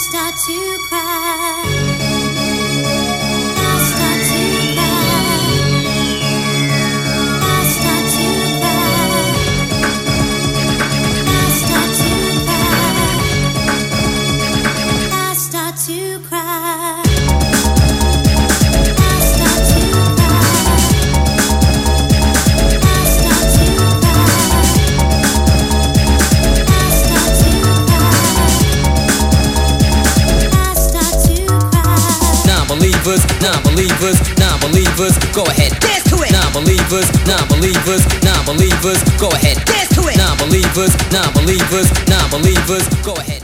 start to cry. I start to cry. I start to cry. I start to cry. I start to cry. Non-believers, go ahead, dance to it. Non-believers, go ahead, dance to it. Non-believers, go ahead.